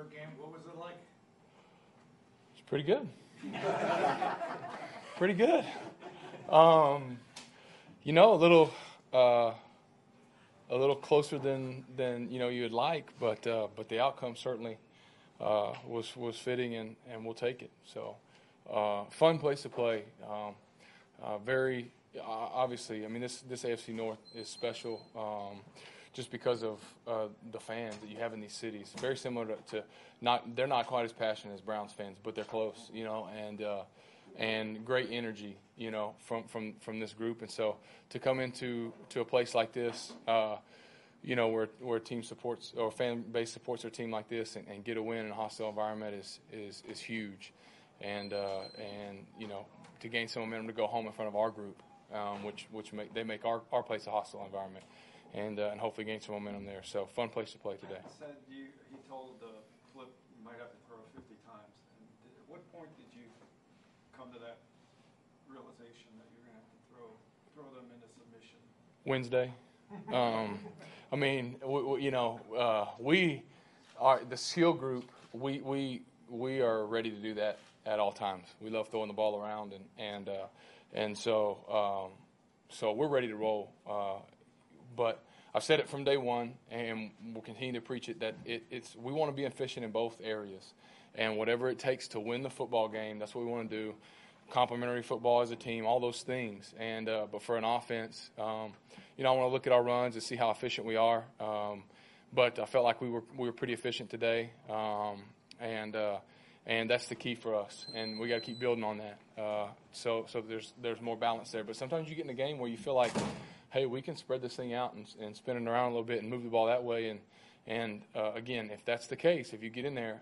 Pittsburgh game. What was it like? It's pretty good. Pretty good. A little closer than you would like, but the outcome certainly was fitting, and we'll take it. So, fun place to play. Very obviously. I mean, this AFC North is special just because of the fans that you have in these cities. Very similar to they're not quite as passionate as Browns fans, but they're close. And great energy, from this group. And so to come into a place like this, where a team supports or a fan base supports their team like this and get a win in a hostile environment is huge. And to gain some momentum to go home in front of our group, which make our place a hostile environment, and hopefully gain some momentum there. So fun place to play today. Said he told Flip you might have to throw 50 times. And at what point did you come to that realization that you're going to have to throw them into submission? Wednesday. We are the skill group. We are ready to do that at all times. We love throwing the ball around, and so we're ready to roll. But I've said it from day one, and we'll continue to preach it, that we want to be efficient in both areas. And whatever it takes to win the football game, that's what we want to do. Complementary football as a team, all those things. And but for an offense, I want to look at our runs and see how efficient we are. But I felt like we were pretty efficient today, and that's the key for us. And we got to keep building on that. So there's more balance there. But sometimes you get in a game where you feel like, hey, we can spread this thing out and spin it around a little bit and move the ball that way. And again, if that's the case, if you get in there,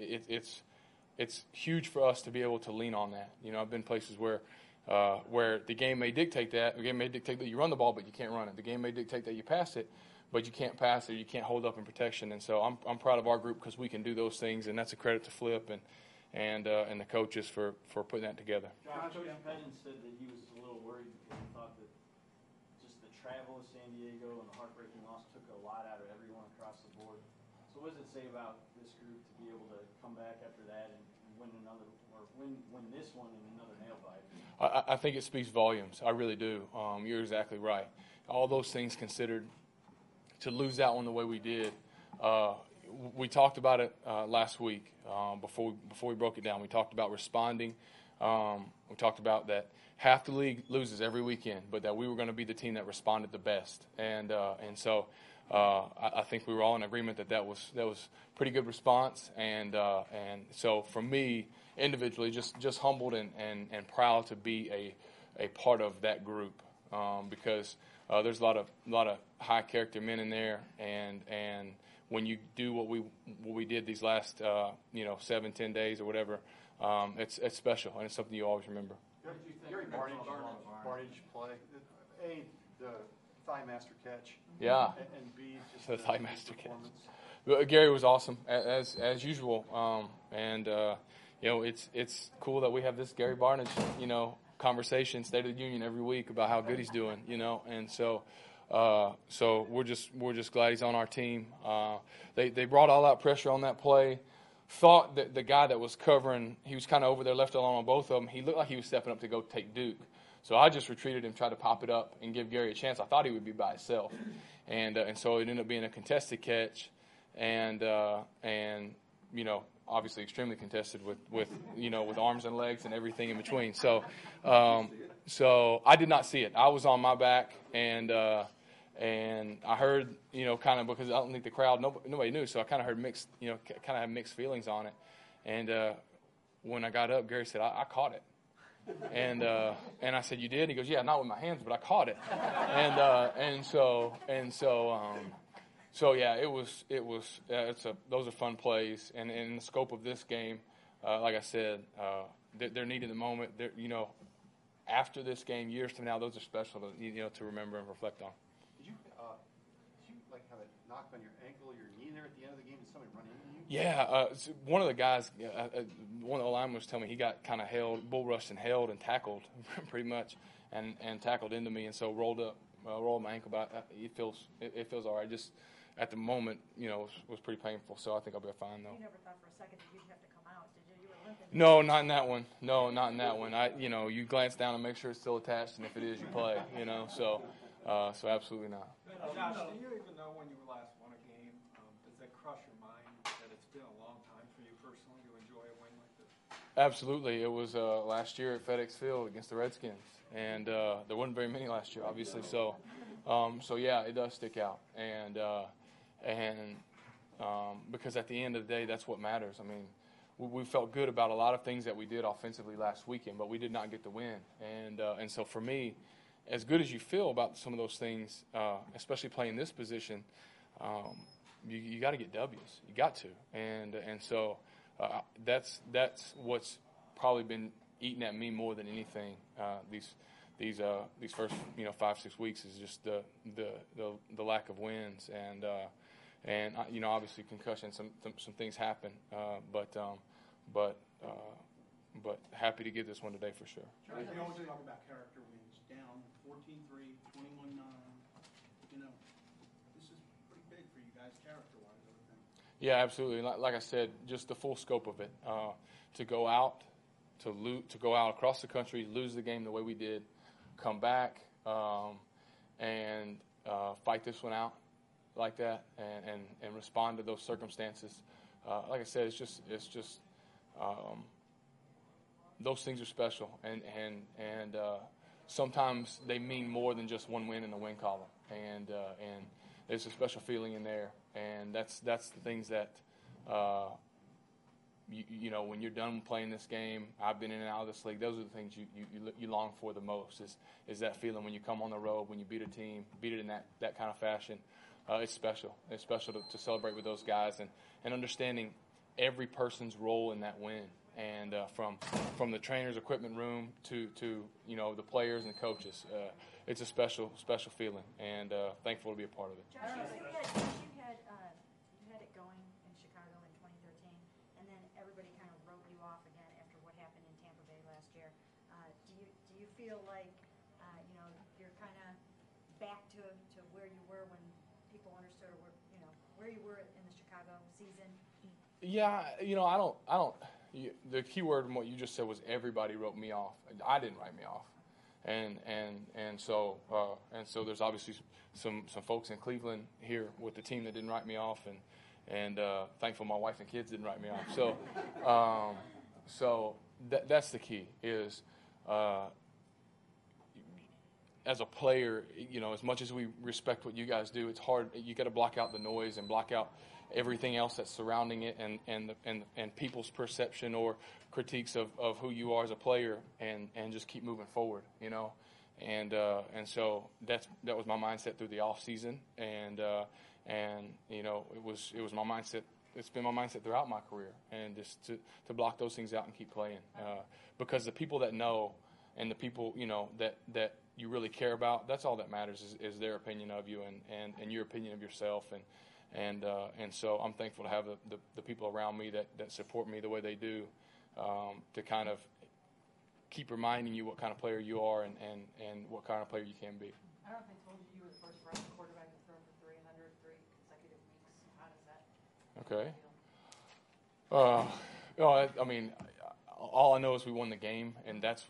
it's huge for us to be able to lean on that. I've been places where the game may dictate that. The game may dictate that you run the ball, but you can't run it. The game may dictate that you pass it, but you can't pass it. You can't hold up in protection. And so I'm proud of our group because we can do those things, and that's a credit to Flip and the coaches for putting that together. Coach Pettin said that he was a little worried because he thought that just the travel of San Diego and the heartbreaking loss took a lot out of everyone across the board. So what does it say about this group to be able to come back after that and win another, or win this one in another nail bite? I think it speaks volumes. I really do. You're exactly right. All those things considered, to lose that one the way we did, we talked about it last week before we broke it down. We talked about responding. We talked about that half the league loses every weekend, but that we were going to be the team that responded the best. And so I think we were all in agreement that was pretty good response. And so for me individually, just humbled and proud to be a part of that group, because there's a lot of high character men in there, and when you do what we did these last 7-10 days or whatever, it's special, and it's something you always remember. What did you think? Gary Barnidge play. A, the thigh master catch. Yeah. And B, just the thigh master catch. Gary was awesome as usual, and it's cool that we have this Gary Barnidge conversation, State of the Union, every week about how good he's doing, and so we're just glad he's on our team. They brought all out pressure on that play. Thought that the guy that was covering, he was kind of over there, left alone on both of them. He looked like he was stepping up to go take Duke. So I just retreated and tried to pop it up and give Gary a chance. I thought he would be by himself, and so it ended up being a contested catch, and obviously extremely contested with arms and legs and everything in between. So I did not see it. I was on my back, and I heard, kind of, because I don't think the crowd, nobody knew, so I kind of heard mixed, kind of had mixed feelings on it. And when I got up, Gary said, I caught it. And I said, you did? He goes, yeah, not with my hands, but I caught it. So yeah, those are fun plays. And in the scope of this game, like I said, they're needed in the moment. After this game, years from now, those are special to remember and reflect on. Did you have a knock on your ankle or your knee there at the end of the game? Did somebody run into you? Yeah, one of the guys, one of the linemen was telling me he got kind of bull rushed and held and tackled pretty much, and tackled into me, and so rolled my ankle. But it feels all right. Just at the moment, was pretty painful. So I think I'll be fine though. You never thought for a second that you'd have to come out, did you? You were limping. No, not in that one. No, not in that one. You glance down and make sure it's still attached, and if it is, you play. So absolutely not. Josh, do you even know when you last won a game? Does that cross your mind that it's been a long time for you personally to enjoy a win like this? Absolutely. It was last year at FedEx Field against the Redskins, and there weren't very many last year, obviously. So yeah, it does stick out, and because at the end of the day, that's what matters. I mean, we felt good about a lot of things that we did offensively last weekend, but we did not get the win, and so for me, as good as you feel about some of those things, especially playing this position, you got to get W's. You got to, and so that's what's probably been eating at me more than anything. These first 5-6 weeks is just the lack of wins, and obviously concussion, some things happen, but happy to get this one today for sure. Charlie, we always talk about character wins. Down 14-3, 21-9. This is pretty big for you guys character-wise, I would think. Yeah, absolutely. Like I said, just the full scope of it. To go out, to go out across the country, lose the game the way we did, come back, and fight this one out like that, and respond to those circumstances. Like I said, it's just those things are special, and sometimes they mean more than just one win in the win column, and there's a special feeling in there, and that's the things that when you're done playing this game, I've been in and out of this league. Those are the things you long for the most. Is that feeling when you come on the road, when you beat a team, beat it in that kind of fashion. It's special. It's special to celebrate with those guys and understanding every person's role in that win. And from the trainer's equipment room to the players and coaches, it's a special feeling, and thankful to be a part of it. Josh, you had it going in Chicago in 2013, and then everybody kind of wrote you off again after what happened in Tampa Bay last year. Do you feel like you're kind of back to where you were when people understood where you were in the Chicago season? Yeah, I don't. The key word in what you just said was everybody wrote me off. I didn't write me off, and so there's obviously some folks in Cleveland here with the team that didn't write me off, and thankful my wife and kids didn't write me off. So that's the key is. As a player, as much as we respect what you guys do, it's hard. You got to block out the noise and block out everything else that's surrounding it, and people's perception or critiques of who you are as a player, and just keep moving forward. And so that was my mindset through the off season, and it was my mindset. It's been my mindset throughout my career, and just to block those things out and keep playing, because the people that know and the people that you really care about, that's all that matters is their opinion of you and your opinion of yourself, and so I'm thankful to have the people around me that support me the way they do, to kind of keep reminding you what kind of player you are and what kind of player you can be. I don't know if I told you you were the first running quarterback to throw for 300 3 consecutive weeks. How does that Okay. I mean, all I know is we won the game, and that's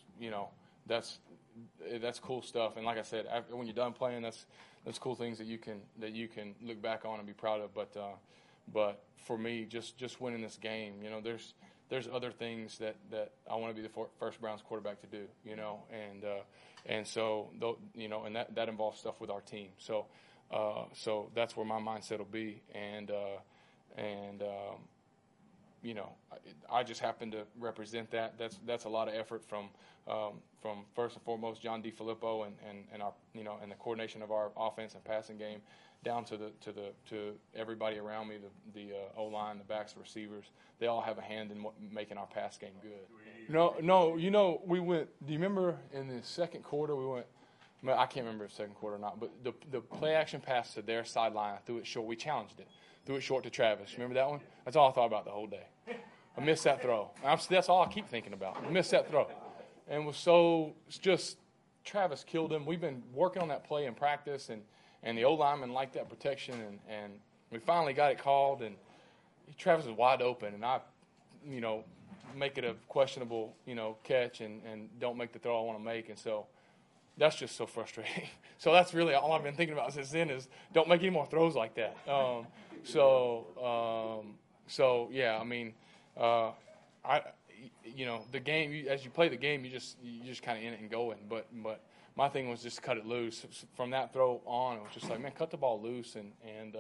cool stuff. And like I said, when you're done playing, that's cool things that you can look back on and be proud of. But for me, just winning this game, there's other things that I want to be the first Browns quarterback to do, and so and that involves stuff with our team. So that's where my mindset will be, and I just happen to represent that. That's a lot of effort from first and foremost John DeFilippo and our and the coordination of our offense and passing game, down to everybody around me, the O-line, the backs, the receivers. They all have a hand in making our pass game good. No, we went. Do you remember in the second quarter we went? I can't remember if second quarter or not, but the play action pass to their sideline, I threw it short. We challenged it. Threw it short to Travis. Remember that one? That's all I thought about the whole day. I missed that throw. That's all I keep thinking about. I missed that throw. And was so just Travis killed him. We've been working on that play in practice, And the O-lineman liked that protection, and we finally got it called, and Travis was wide open, and I, make it a questionable, catch and don't make the throw I want to make. And so that's just so frustrating. So that's really all I've been thinking about since then is don't make any more throws like that. So yeah, I mean, the game, as you play the game, you just kind of in it and going. But my thing was just to cut it loose. From that throw on, it was just like, man, cut the ball loose, and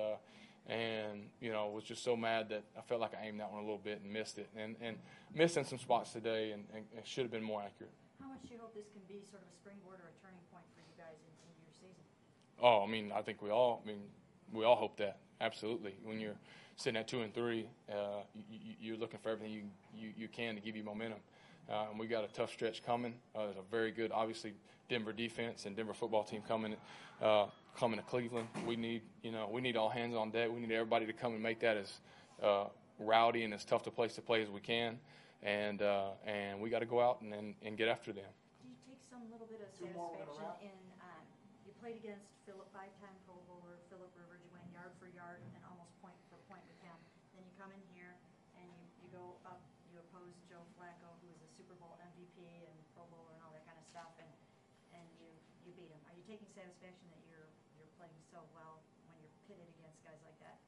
was just so mad that I felt like I aimed that one a little bit and missed it, and missed in some spots today, and it should have been more accurate. How much do you hope this can be sort of a springboard or a turning point for you guys in your season? Oh, I mean, I think we all hope that, absolutely. When you're sitting at 2-3, you're looking for everything you can to give you momentum. And we got a tough stretch coming. There's a very good, obviously, Denver defense and Denver football team coming to Cleveland. We need all hands on deck. We need everybody to come and make that as rowdy and as tough a place to play as we can. And we got to go out and get after them. Do you take some little bit of satisfaction in you played against Philip, 5-time Pro Bowler, Philip Rivers. You went yard for yard and almost point for point with him. Then you come in here and you go up, you oppose Joe Flacco, who is a Super Bowl MVP and Pro Bowler and all that kind of stuff, and you beat him. Are you taking satisfaction that you're playing so well when you're pitted against guys like that?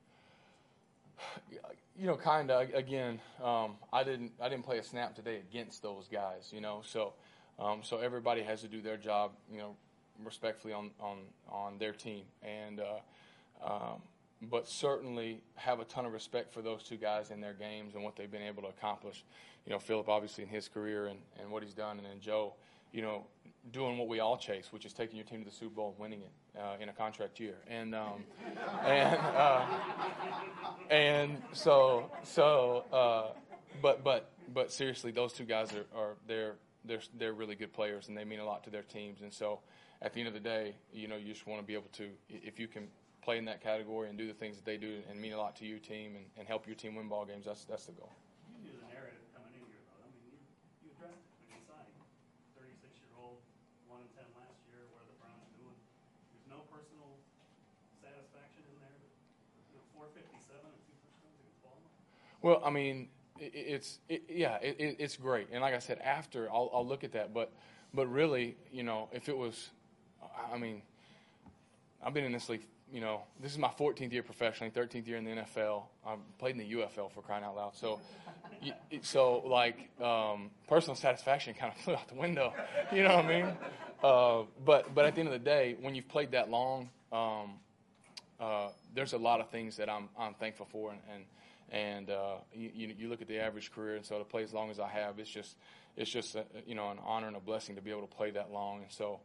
Kind of. Again, I didn't play a snap today against those guys. So everybody has to do their job, respectfully on their team, and but certainly have a ton of respect for those two guys in their games and what they've been able to accomplish. Philip obviously in his career and what he's done, and then Joe, doing what we all chase, which is taking your team to the Super Bowl and winning it in a contract year. But seriously, those two guys they're really good players, and they mean a lot to their teams. And so at the end of the day, you just want to be able to, if you can play in that category and do the things that they do and mean a lot to your team and help your team win ball games, that's the goal. You knew the narrative coming in here, though. I mean, you addressed it when you signed. 36-year-old, 1-10 last year, what are the Browns doing? There's no personal satisfaction in there. 457 and 2 touchdowns against Baltimore. Well, I mean, it's great. And like I said, after I'll look at that, but really, if it was, I mean, I've been in this league. This is my 14th year professionally, 13th year in the NFL. I played in the UFL, for crying out loud. So, personal satisfaction kind of flew out the window. You know what I mean? But at the end of the day, when you've played that long, there's a lot of things that I'm thankful for, and you look at the average career, and so to play as long as I have, it's just an honor and a blessing to be able to play that long. And so,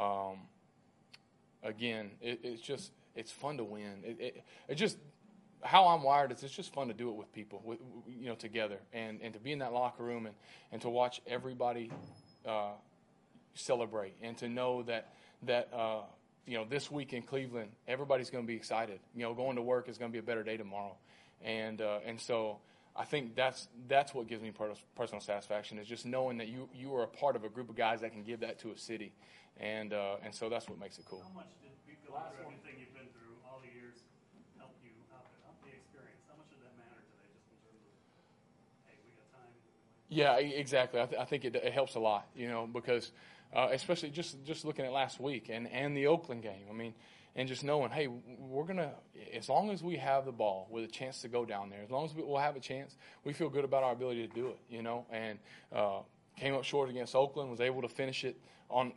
again, it's fun to win. It just how I'm wired is it's just fun to do it with people, together, and to be in that locker room and to watch everybody celebrate, and to know that this week in Cleveland, everybody's going to be excited. Going to work is going to be a better day tomorrow, and so I think that's what gives me personal satisfaction, is just knowing that you are a part of a group of guys that can give that to a city, and so that's what makes it cool. How much did you feel like everything you've been through all the years help you out the experience? How much did that matter today, just in terms of, hey, we got time? Yeah, exactly. I think it helps a lot, because especially just looking at last week and the Oakland game. I mean, and just knowing, hey, we're gonna, as long as we have the ball with a chance to go down there, as long as we'll have a chance, we feel good about our ability to do it, And came up short against Oakland, was able to finish it on,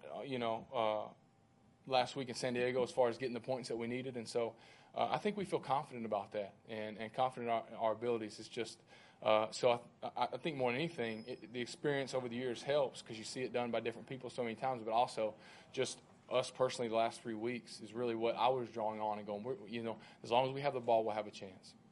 last week in San Diego as far as getting the points that we needed, and so I think we feel confident about that and confident in our abilities. It's just. So I think more than anything, the experience over the years helps because you see it done by different people so many times, but also just us personally the last 3 weeks is really what I was drawing on and going, as long as we have the ball, we'll have a chance.